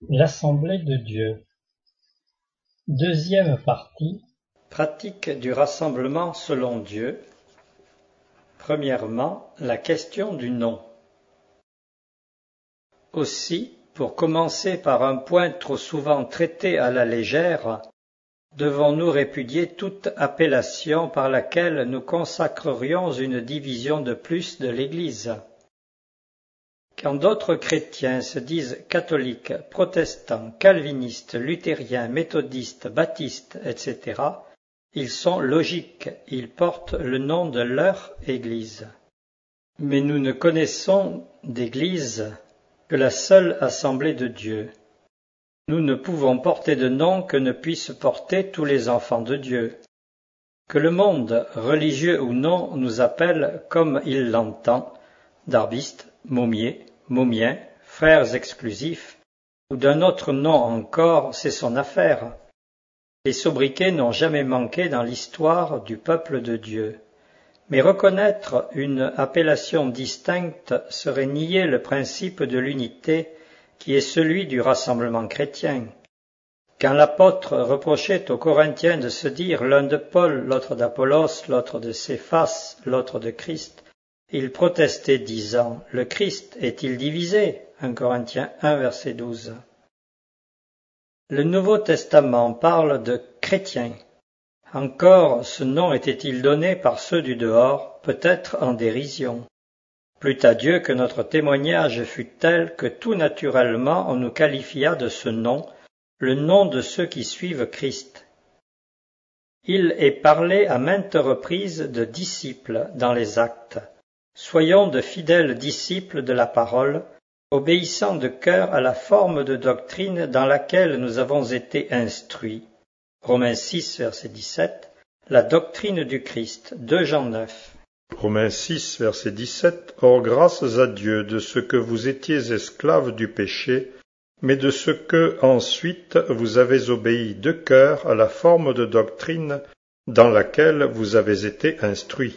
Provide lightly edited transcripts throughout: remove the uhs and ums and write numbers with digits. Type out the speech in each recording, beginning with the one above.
L'Assemblée de Dieu. Deuxième partie. Pratique du rassemblement selon Dieu. Premièrement, la question du nom. Aussi, pour commencer par un point trop souvent traité à la légère, devons-nous répudier toute appellation par laquelle nous consacrerions une division de plus de l'Église. Quand d'autres chrétiens se disent catholiques, protestants, calvinistes, luthériens, méthodistes, baptistes, etc., ils sont logiques, ils portent le nom de leur Église. Mais nous ne connaissons d'Église que la seule Assemblée de Dieu. Nous ne pouvons porter de nom que ne puissent porter tous les enfants de Dieu. Que le monde, religieux ou non, nous appelle comme il l'entend, darbistes, mômiers, mômiens, frères exclusifs, ou d'un autre nom encore, c'est son affaire. Les sobriquets n'ont jamais manqué dans l'histoire du peuple de Dieu. Mais reconnaître une appellation distincte serait nier le principe de l'unité qui est celui du rassemblement chrétien. Quand l'apôtre reprochait aux Corinthiens de se dire l'un de Paul, l'autre d'Apollos, l'autre de Céphas, l'autre de Christ, il protestait disant « Le Christ est-il divisé » 1 Corinthiens 1, verset 12. Le Nouveau Testament parle de chrétiens. Encore ce nom était-il donné par ceux du dehors, peut-être en dérision. Plût à Dieu que notre témoignage fût tel que tout naturellement on nous qualifia de ce nom, le nom de ceux qui suivent Christ. Il est parlé à maintes reprises de disciples dans les actes. Soyons de fidèles disciples de la parole, obéissant de cœur à la forme de doctrine dans laquelle nous avons été instruits. Romains 6, verset 17, la doctrine du Christ, 2 Jean 9. Romains 6, verset 17, Or grâces à Dieu de ce que vous étiez esclaves du péché, mais de ce que, ensuite, vous avez obéi de cœur à la forme de doctrine dans laquelle vous avez été instruits.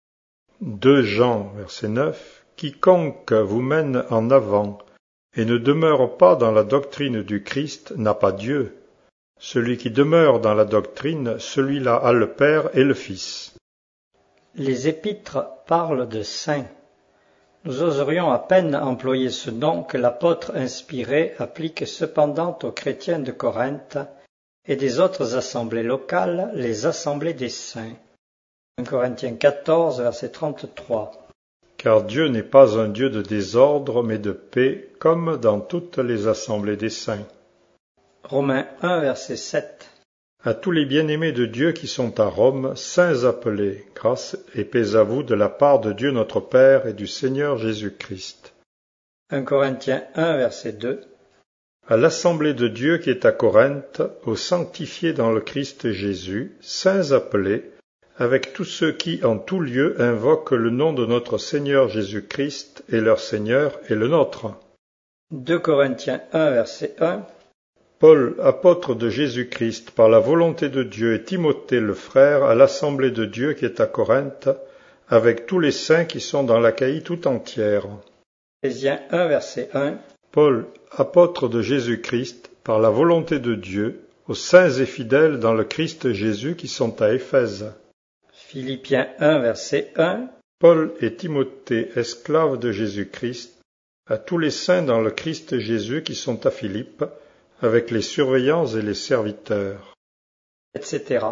2 Jean, verset 9, Quiconque vous mène en avant et ne demeure pas dans la doctrine du Christ n'a pas Dieu. Celui qui demeure dans la doctrine, celui-là a le Père et le Fils. Les épîtres parlent de saints. Nous oserions à peine employer ce nom que l'apôtre inspiré applique cependant aux chrétiens de Corinthe et des autres assemblées locales, les assemblées des saints. 1 Corinthiens 14, verset 33. Car Dieu n'est pas un Dieu de désordre, mais de paix, comme dans toutes les assemblées des saints. Romains 1, verset 7. À tous les bien-aimés de Dieu qui sont à Rome, saints appelés, grâce et paix à vous de la part de Dieu notre Père et du Seigneur Jésus-Christ. 1 Corinthiens 1, verset 2. À l'assemblée de Dieu qui est à Corinthe, aux sanctifiés dans le Christ Jésus, saints appelés, avec tous ceux qui, en tout lieu, invoquent le nom de notre Seigneur Jésus-Christ, et leur Seigneur est le nôtre. 2 Corinthiens 1, verset 1. Paul, apôtre de Jésus-Christ, par la volonté de Dieu, et Timothée le frère, à l'assemblée de Dieu qui est à Corinthe, avec tous les saints qui sont dans l'Achaïe tout entière. Éphésiens 1, verset 1. Paul, apôtre de Jésus-Christ, par la volonté de Dieu, aux saints et fidèles dans le Christ Jésus qui sont à Éphèse. Philippiens 1, verset 1. Paul et Timothée, esclaves de Jésus-Christ, à tous les saints dans le Christ Jésus qui sont à Philippe, avec les surveillants et les serviteurs, etc.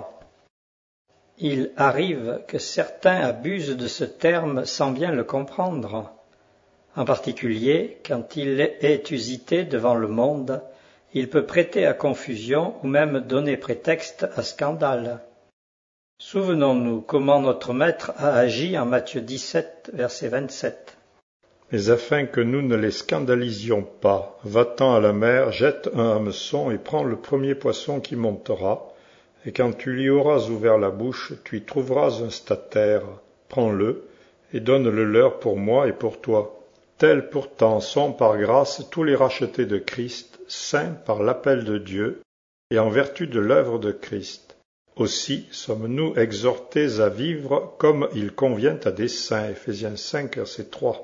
Il arrive que certains abusent de ce terme sans bien le comprendre. En particulier, quand il est usité devant le monde, il peut prêter à confusion ou même donner prétexte à scandale. Souvenons-nous comment notre Maître a agi en Matthieu 17, verset 27. Mais afin que nous ne les scandalisions pas, va-t'en à la mer, jette un hameçon et prends le premier poisson qui montera, et quand tu lui auras ouvert la bouche, tu y trouveras un statère, prends-le, et donne-le leur pour moi et pour toi. Tels pourtant sont par grâce tous les rachetés de Christ, saints par l'appel de Dieu, et en vertu de l'œuvre de Christ. Aussi sommes-nous exhortés à vivre comme il convient à des saints. Éphésiens 5, verset 3.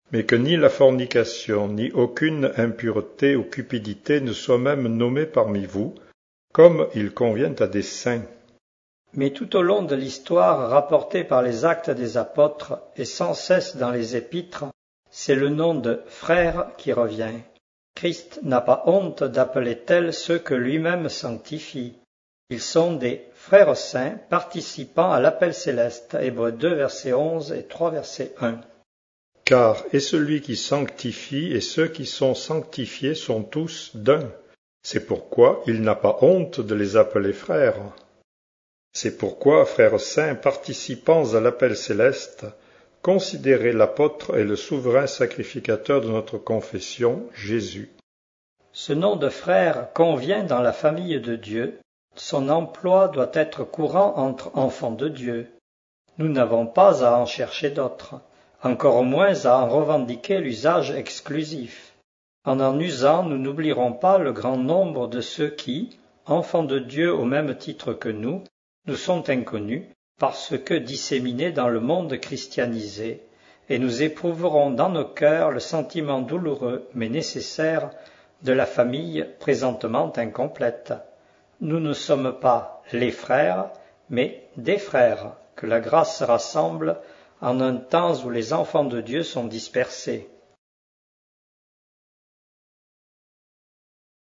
mais que ni la fornication, ni aucune impureté ou cupidité ne soient même nommées parmi vous, comme il convient à des saints. Mais tout au long de l'histoire rapportée par les Actes des Apôtres et sans cesse dans les Épîtres, c'est le nom de frère qui revient. Christ n'a pas honte d'appeler tels ceux que lui-même sanctifie. Ils sont des frères saints participant à l'appel céleste. Hébreux 2, verset 11 et 3, verset 1. Car et celui qui sanctifie et ceux qui sont sanctifiés sont tous d'un. C'est pourquoi il n'a pas honte de les appeler frères. C'est pourquoi, frères saints, participants à l'appel céleste, considérez l'apôtre et le souverain sacrificateur de notre confession, Jésus. Ce nom de frère convient dans la famille de Dieu. Son emploi doit être courant entre enfants de Dieu. Nous n'avons pas à en chercher d'autres, encore moins à en revendiquer l'usage exclusif. En usant, nous n'oublierons pas le grand nombre de ceux qui, enfants de Dieu au même titre que nous sont inconnus, parce que disséminés dans le monde christianisé, et nous éprouverons dans nos cœurs le sentiment douloureux mais nécessaire de la famille présentement incomplète. Nous ne sommes pas les frères, mais des frères, que la grâce rassemble en un temps où les enfants de Dieu sont dispersés.